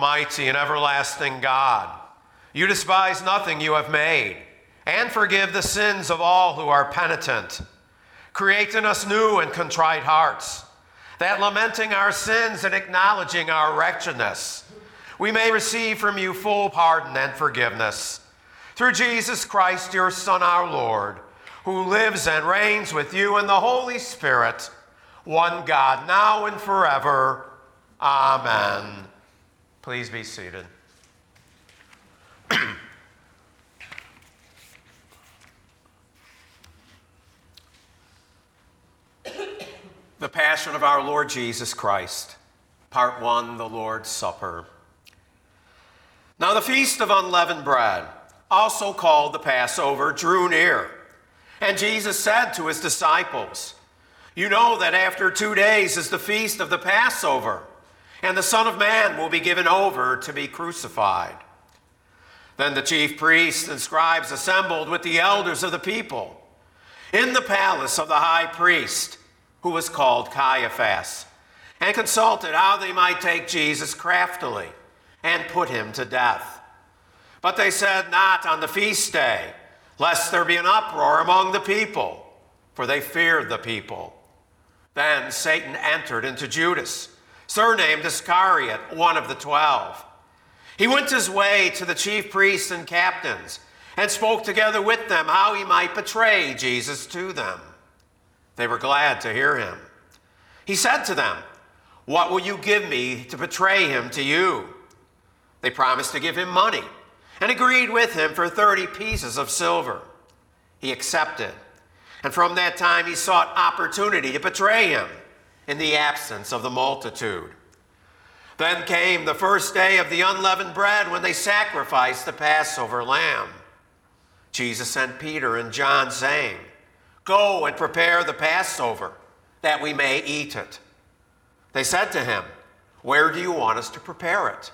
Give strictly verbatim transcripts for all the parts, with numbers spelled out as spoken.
Almighty and everlasting God, you despise nothing you have made, and forgive the sins of all who are penitent. Create in us new and contrite hearts, that lamenting our sins and acknowledging our wretchedness, we may receive from you full pardon and forgiveness. Through Jesus Christ, your Son, our Lord, who lives and reigns with you in the Holy Spirit, one God, now and forever. Amen. Please be seated. The Passion of our Lord Jesus Christ, Part one, the Lord's Supper. Now the Feast of Unleavened Bread, also called the Passover, drew near, and Jesus said to his disciples, "You know that after two days is the Feast of the Passover, and the Son of Man will be given over to be crucified." Then the chief priests and scribes assembled with the elders of the people in the palace of the high priest, who was called Caiaphas, and consulted how they might take Jesus craftily and put him to death. But they said, "Not on the feast day, lest there be an uproar among the people," for they feared the people. Then Satan entered into Judas, surnamed Iscariot, one of the twelve. He went his way to the chief priests and captains, and spoke together with them how he might betray Jesus to them. They were glad to hear him. He said to them, "What will you give me to betray him to you?" They promised to give him money, and agreed with him for thirty pieces of silver. He accepted, and from that time he sought opportunity to betray him in the absence of the multitude. Then came the first day of the unleavened bread, when they sacrificed the Passover lamb. Jesus sent Peter and John, saying, "Go and prepare the Passover, that we may eat it." They said to him, "Where do you want us to prepare it?"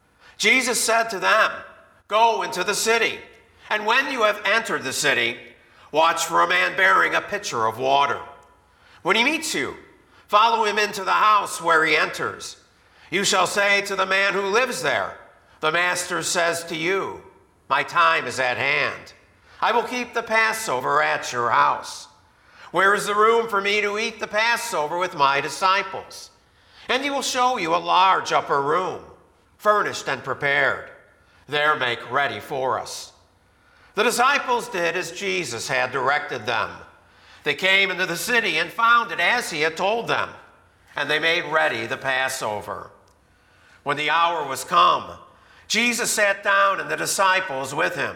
Jesus said to them, "Go into the city, and when you have entered the city, watch for a man bearing a pitcher of water. When he meets you, follow him into the house where he enters. You shall say to the man who lives there, 'The master says to you, my time is at hand. I will keep the Passover at your house. Where is the room for me to eat the Passover with my disciples?' And he will show you a large upper room, furnished and prepared. There make ready for us." The disciples did as Jesus had directed them. They came into the city and found it as he had told them, and they made ready the Passover. When the hour was come, Jesus sat down and the disciples with him.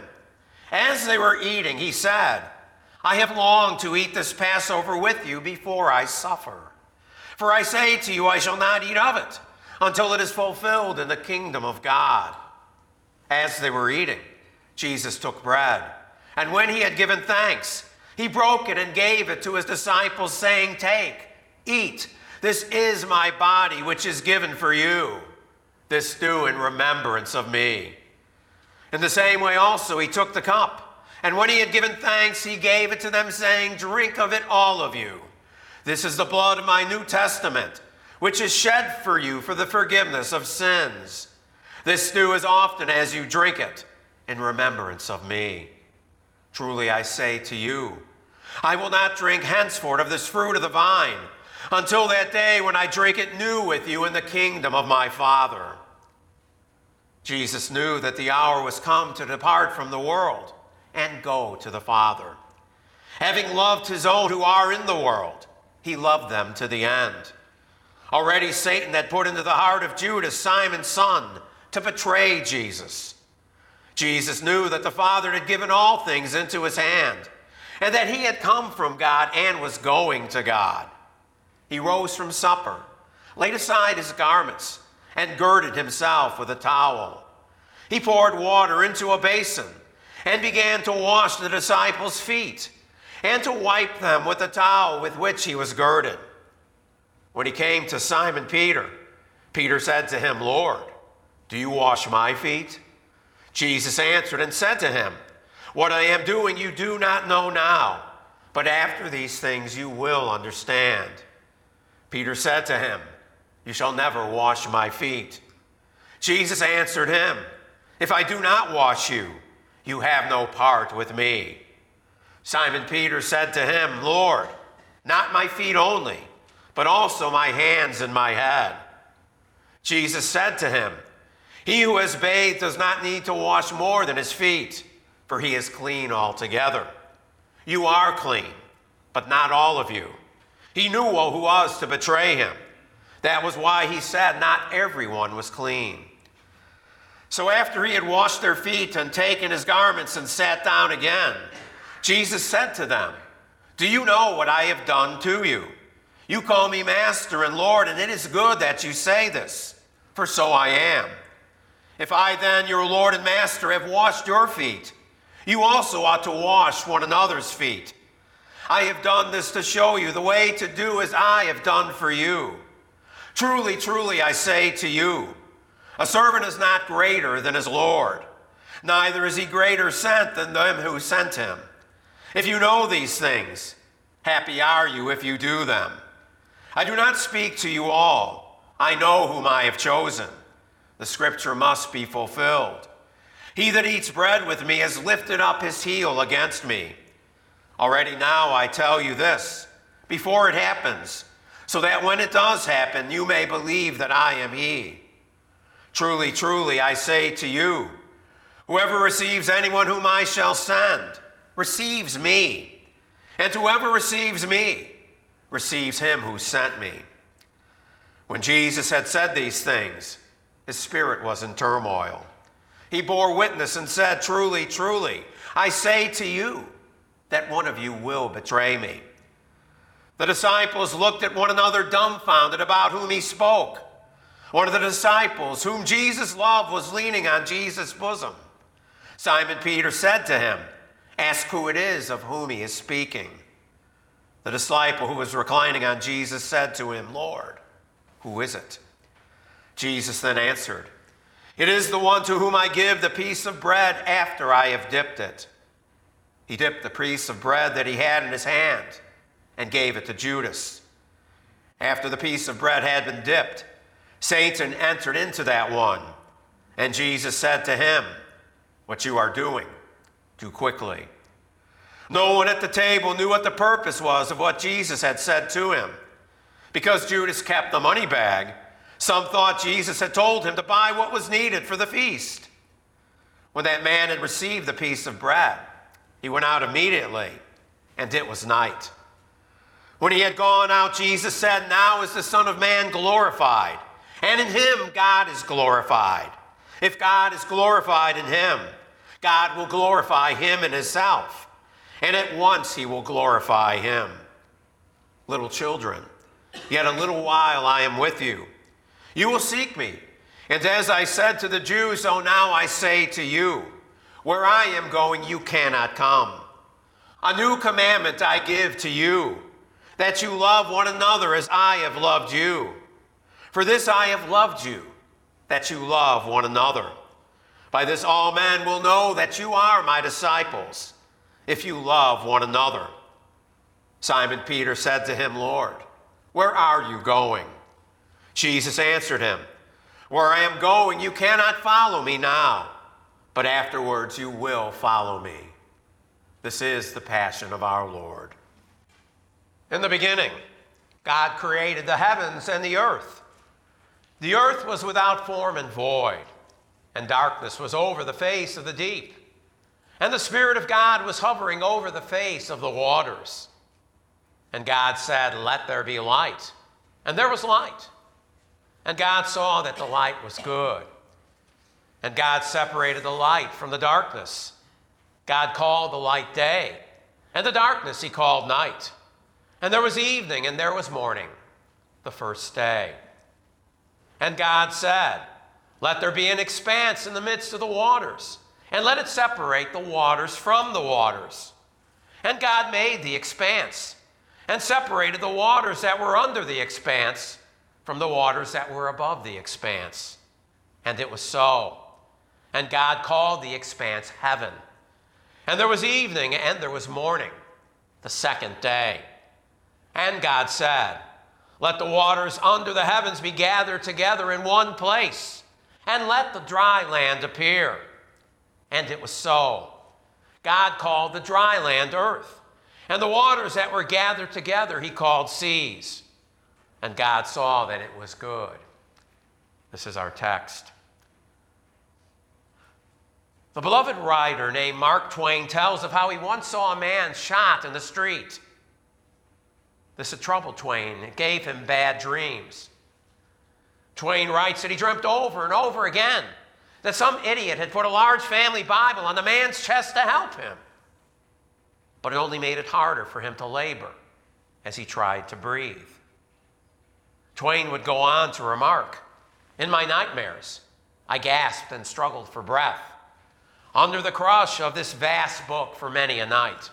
As they were eating, he said, "I have longed to eat this Passover with you before I suffer. For I say to you, I shall not eat of it until it is fulfilled in the kingdom of God." As they were eating, Jesus took bread, and when he had given thanks, he broke it and gave it to his disciples, saying, "Take, eat. This is my body, which is given for you. This do in remembrance of me." In the same way also he took the cup, and when he had given thanks, he gave it to them, saying, "Drink of it, all of you. This is the blood of my New Testament, which is shed for you for the forgiveness of sins. This do as often as you drink it in remembrance of me. Truly I say to you, I will not drink henceforth of this fruit of the vine until that day when I drink it new with you in the kingdom of my Father." Jesus knew that the hour was come to depart from the world and go to the Father. Having loved his own who are in the world, he loved them to the end. Already Satan had put into the heart of Judas, Simon's son, to betray Jesus. Jesus knew that the Father had given all things into his hand, and that he had come from God and was going to God. He rose from supper, laid aside his garments, and girded himself with a towel. He poured water into a basin and began to wash the disciples' feet and to wipe them with the towel with which he was girded. When he came to Simon Peter, Peter said to him, "Lord, do you wash my feet?" Jesus answered and said to him, "What I am doing you do not know now, but after these things you will understand." Peter said to him, "You shall never wash my feet." Jesus answered him, "If I do not wash you, you have no part with me." Simon Peter said to him, "Lord, not my feet only, but also my hands and my head." Jesus said to him, "He who has bathed does not need to wash more than his feet, for he is clean altogether. You are clean, but not all of you." He knew who was to betray him. That was why he said not everyone was clean. So after he had washed their feet and taken his garments and sat down again, Jesus said to them, "Do you know what I have done to you? You call me Master and Lord, and it is good that you say this, for so I am. If I then, your Lord and Master, have washed your feet, you also ought to wash one another's feet. I have done this to show you the way to do as I have done for you. Truly, truly, I say to you, a servant is not greater than his Lord, neither is he greater sent than them who sent him. If you know these things, happy are you if you do them. I do not speak to you all. I know whom I have chosen. The scripture must be fulfilled. He that eats bread with me has lifted up his heel against me. Already now I tell you this, before it happens, so that when it does happen, you may believe that I am he. Truly, truly, I say to you, whoever receives anyone whom I shall send, receives me. And whoever receives me, receives him who sent me." When Jesus had said these things, his spirit was in turmoil. He bore witness and said, "Truly, truly, I say to you that one of you will betray me." The disciples looked at one another dumbfounded about whom he spoke. One of the disciples whom Jesus loved was leaning on Jesus' bosom. Simon Peter said to him, "Ask who it is of whom he is speaking." The disciple who was reclining on Jesus said to him, "Lord, who is it?" Jesus then answered, "It is the one to whom I give the piece of bread after I have dipped it." He dipped the piece of bread that he had in his hand and gave it to Judas. After the piece of bread had been dipped, Satan entered into that one, and Jesus said to him, "What you are doing, do quickly." No one at the table knew what the purpose was of what Jesus had said to him. Because Judas kept the money bag, some thought Jesus had told him to buy what was needed for the feast. When that man had received the piece of bread, he went out immediately, and it was night. When he had gone out, Jesus said, "Now is the Son of Man glorified, and in him God is glorified. If God is glorified in him, God will glorify him in himself, and at once he will glorify him. Little children, yet a little while I am with you. You will seek me, and as I said to the Jews, so now I say to you, where I am going you cannot come. A new commandment I give to you, that you love one another as I have loved you. For this I have loved you, that you love one another. By this all men will know that you are my disciples, if you love one another." Simon Peter said to him, "Lord, where are you going?" Jesus answered him, "Where I am going, you cannot follow me now, but afterwards you will follow me." This is the passion of our Lord. In the beginning, God created the heavens and the earth. The earth was without form and void, and darkness was over the face of the deep. And the Spirit of God was hovering over the face of the waters. And God said, "Let there be light." And there was light. And God saw that the light was good. And God separated the light from the darkness. God called the light day, and the darkness he called night. And there was evening, and there was morning, the first day. And God said, "Let there be an expanse in the midst of the waters, and let it separate the waters from the waters." And God made the expanse, and separated the waters that were under the expanse from the waters that were above the expanse. And it was so. And God called the expanse heaven. And there was evening, and there was morning, the second day. And God said, "Let the waters under the heavens be gathered together in one place, and let the dry land appear. And it was so. God called the dry land earth, and the waters that were gathered together he called seas. And God saw that it was good. This is our text. The beloved writer named Mark Twain tells of how he once saw a man shot in the street. This had troubled Twain. It gave him bad dreams. Twain writes that he dreamt over and over again that some idiot had put a large family Bible on the man's chest to help him. But it only made it harder for him to labor as he tried to breathe. Twain would go on to remark, "In my nightmares, I gasped and struggled for breath under the crush of this vast book for many a night."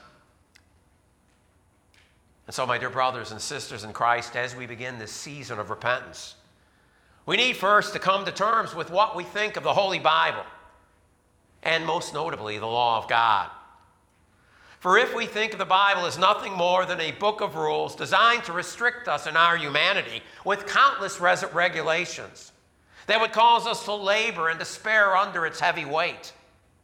And so, my dear brothers and sisters in Christ, as we begin this season of repentance, we need first to come to terms with what we think of the Holy Bible, and most notably, the law of God. For if we think of the Bible as nothing more than a book of rules designed to restrict us in our humanity with countless res- regulations that would cause us to labor and despair under its heavy weight,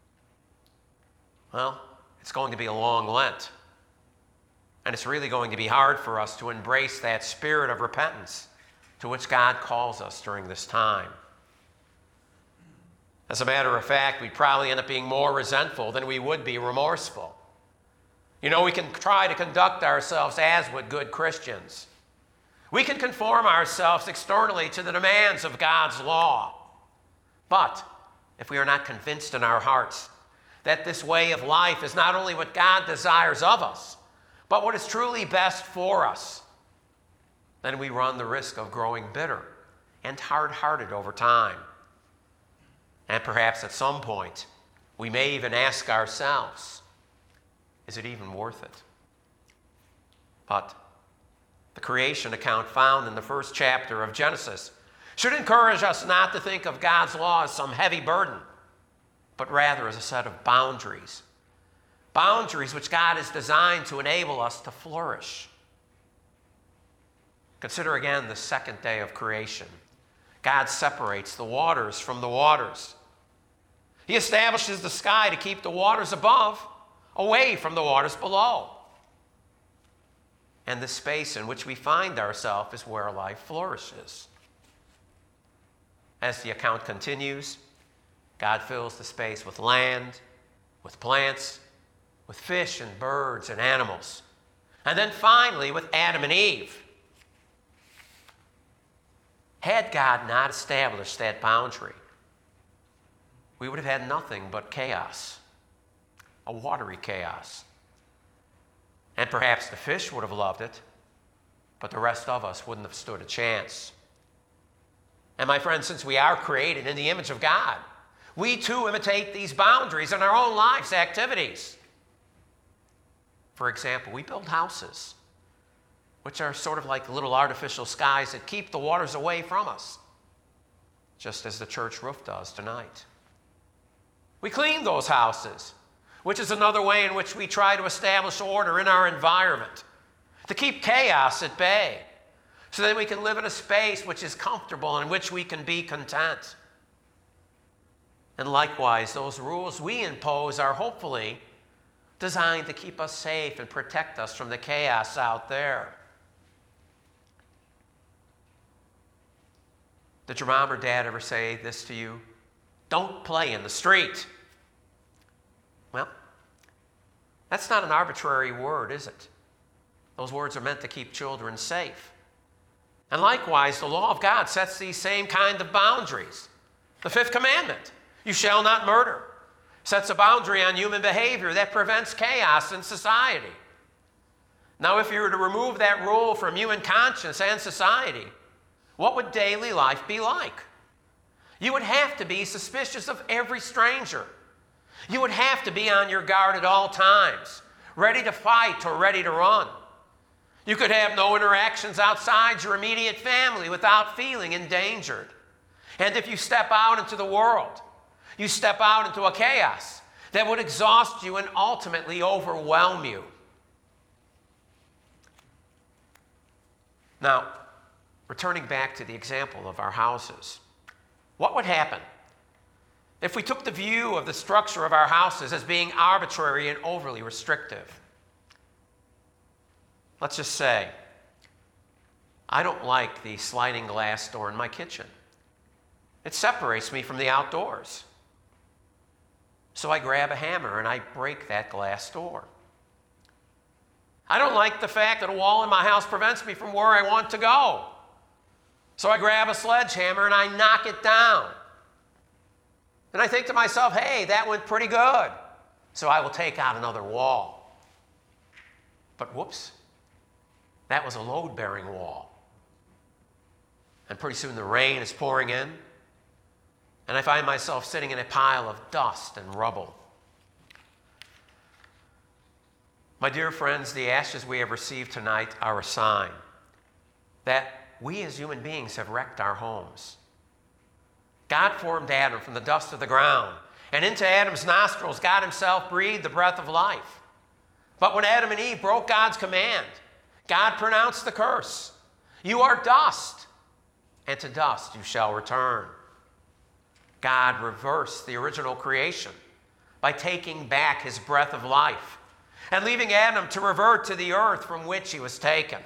well, it's going to be a long Lent. And it's really going to be hard for us to embrace that spirit of repentance to which God calls us during this time. As a matter of fact, we'd probably end up being more resentful than we would be remorseful. You know, we can try to conduct ourselves as would good Christians. We can conform ourselves externally to the demands of God's law. But if we are not convinced in our hearts that this way of life is not only what God desires of us, but what is truly best for us, then we run the risk of growing bitter and hard-hearted over time. And perhaps at some point, we may even ask ourselves, is it even worth it? But the creation account found in the first chapter of Genesis should encourage us not to think of God's law as some heavy burden, but rather as a set of boundaries. Boundaries which God has designed to enable us to flourish. Consider again the second day of creation. God separates the waters from the waters. He establishes the sky to keep the waters above away from the waters below. And the space in which we find ourselves is where life flourishes. As the account continues, God fills the space with land, with plants, with fish and birds and animals, and then finally with Adam and Eve. Had God not established that boundary, we would have had nothing but chaos, a watery chaos. And perhaps the fish would have loved it, but the rest of us wouldn't have stood a chance. And my friends, since we are created in the image of God, we too imitate these boundaries in our own lives' activities. For example, we build houses, which are sort of like little artificial skies that keep the waters away from us, just as the church roof does tonight. We clean those houses, which is another way in which we try to establish order in our environment, to keep chaos at bay, so that we can live in a space which is comfortable and in which we can be content. And likewise, those rules we impose are hopefully designed to keep us safe and protect us from the chaos out there. Did your mom or dad ever say this to you? Don't play in the street. Well, that's not an arbitrary word, is it? Those words are meant to keep children safe. And likewise, the law of God sets these same kind of boundaries. The fifth commandment, you shall not murder, sets a boundary on human behavior that prevents chaos in society. Now, if you were to remove that rule from human conscience and society, what would daily life be like? You would have to be suspicious of every stranger. You would have to be on your guard at all times, ready to fight or ready to run. You could have no interactions outside your immediate family without feeling endangered. And if you step out into the world, you step out into a chaos that would exhaust you and ultimately overwhelm you. Now, returning back to the example of our houses, what would happen if we took the view of the structure of our houses as being arbitrary and overly restrictive. Let's just say, I don't like the sliding glass door in my kitchen. It separates me from the outdoors. So I grab a hammer and I break that glass door. I don't like the fact that a wall in my house prevents me from where I want to go. So I grab a sledgehammer and I knock it down. And I think to myself, hey, that went pretty good. So I will take out another wall. But whoops, that was a load-bearing wall. And pretty soon the rain is pouring in, and I find myself sitting in a pile of dust and rubble. My dear friends, the ashes we have received tonight are a sign that we as human beings have wrecked our homes. God formed Adam from the dust of the ground, and into Adam's nostrils, God himself breathed the breath of life. But when Adam and Eve broke God's command, God pronounced the curse. You are dust, and to dust you shall return. God reversed the original creation by taking back his breath of life and leaving Adam to revert to the earth from which he was taken.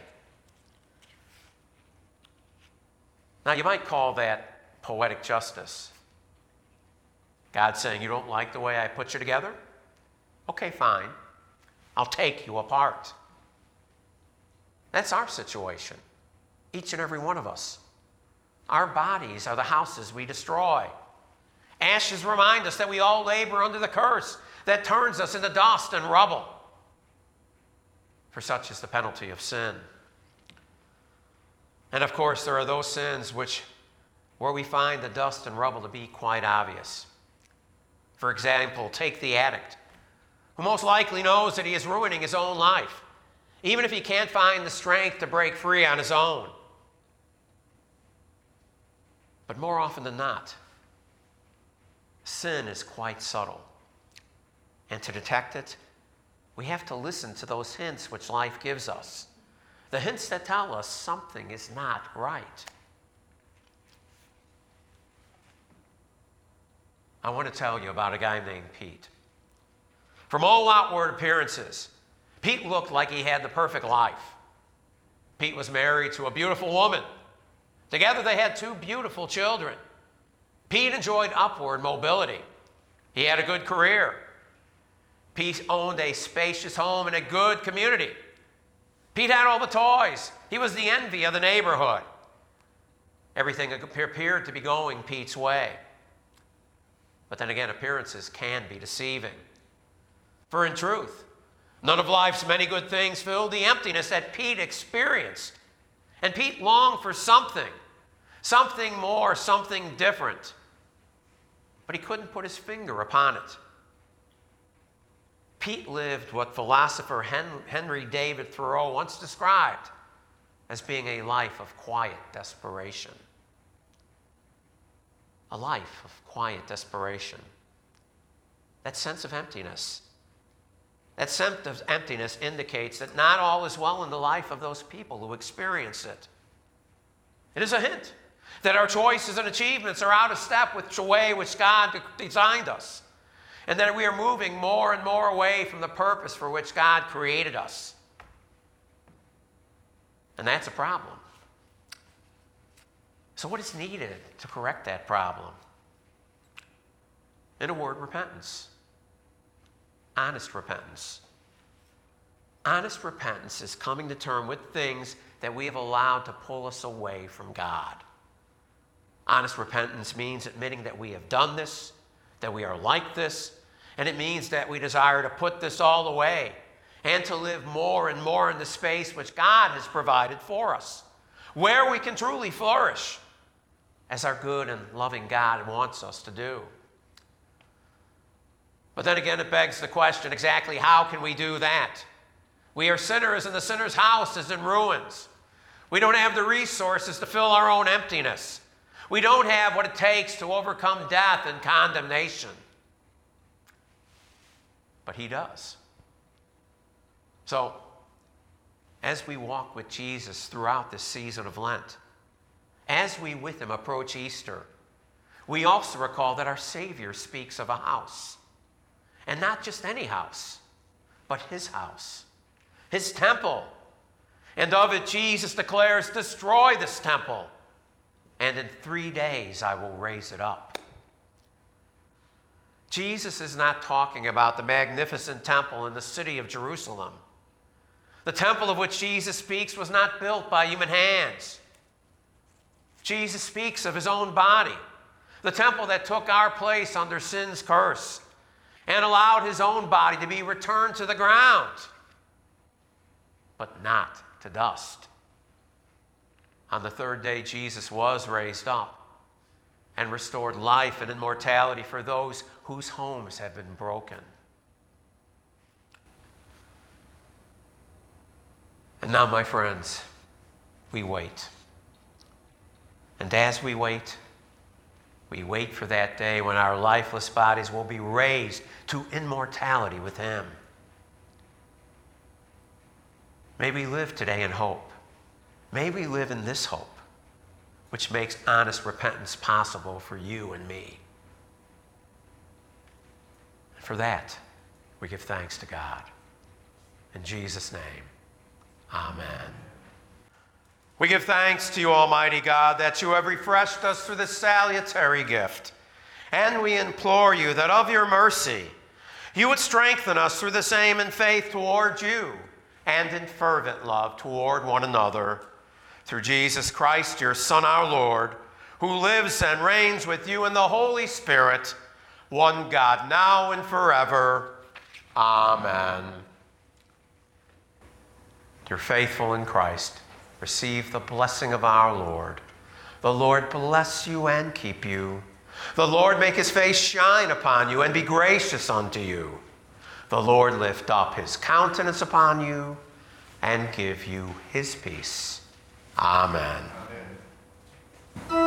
Now, you might call that poetic justice. God saying, you don't like the way I put you together? Okay, fine. I'll take you apart. That's our situation, each and every one of us. Our bodies are the houses we destroy. Ashes remind us that we all labor under the curse that turns us into dust and rubble. For such is the penalty of sin. And of course, there are those sins which where we find the dust and rubble to be quite obvious. For example, take the addict, who most likely knows that he is ruining his own life, even if he can't find the strength to break free on his own. But more often than not, sin is quite subtle. And to detect it, we have to listen to those hints which life gives us, the hints that tell us something is not right. I want to tell you about a guy named Pete. From all outward appearances, Pete looked like he had the perfect life. Pete was married to a beautiful woman. Together they had two beautiful children. Pete enjoyed upward mobility. He had a good career. Pete owned a spacious home in a good community. Pete had all the toys. He was the envy of the neighborhood. Everything appeared to be going Pete's way. But then again, appearances can be deceiving. For in truth, none of life's many good things filled the emptiness that Pete experienced. And Pete longed for something, something more, something different. But he couldn't put his finger upon it. Pete lived what philosopher Henry David Thoreau once described as being a life of quiet desperation. A life of quiet desperation. That sense of emptiness. That sense of emptiness indicates that not all is well in the life of those people who experience it. It is a hint that our choices and achievements are out of step with the way which God designed us, and that we are moving more and more away from the purpose for which God created us. And that's a problem. So what is needed to correct that problem? In a word, repentance. Honest repentance. Honest repentance is coming to terms with things that we have allowed to pull us away from God. Honest repentance means admitting that we have done this, that we are like this, and it means that we desire to put this all away and to live more and more in the space which God has provided for us, where we can truly flourish as our good and loving God wants us to do. But then again, it begs the question, exactly how can we do that? We are sinners, and the sinner's house is in ruins. We don't have the resources to fill our own emptiness. We don't have what it takes to overcome death and condemnation. But he does. So, as we walk with Jesus throughout this season of Lent, as we with him approach Easter, we also recall that our Savior speaks of a house. And not just any house, but his house, his temple. And of it, Jesus declares, destroy this temple, and in three days I will raise it up. Jesus is not talking about the magnificent temple in the city of Jerusalem. The temple of which Jesus speaks was not built by human hands. Jesus speaks of his own body, the temple that took our place under sin's curse and allowed his own body to be returned to the ground, but not to dust. On the third day, Jesus was raised up and restored life and immortality for those whose homes have been broken. And now, my friends, we wait. And as we wait, we wait for that day when our lifeless bodies will be raised to immortality with him. May we live today in hope. May we live in this hope, which makes honest repentance possible for you and me. And for that, we give thanks to God. In Jesus' name, amen. We give thanks to you, Almighty God, that you have refreshed us through this salutary gift. And we implore you that of your mercy, you would strengthen us through the same in faith toward you and in fervent love toward one another. Through Jesus Christ, your Son, our Lord, who lives and reigns with you in the Holy Spirit, one God, now and forever. Amen. You're faithful in Christ. Receive the blessing of our Lord. The Lord bless you and keep you. The Lord make his face shine upon you and be gracious unto you. The Lord lift up his countenance upon you and give you his peace. Amen. Amen.